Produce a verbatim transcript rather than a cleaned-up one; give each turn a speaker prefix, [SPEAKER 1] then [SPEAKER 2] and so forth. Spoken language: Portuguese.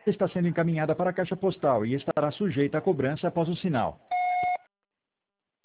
[SPEAKER 1] está sendo encaminhada para a caixa postal e estará sujeita a cobrança após o sinal.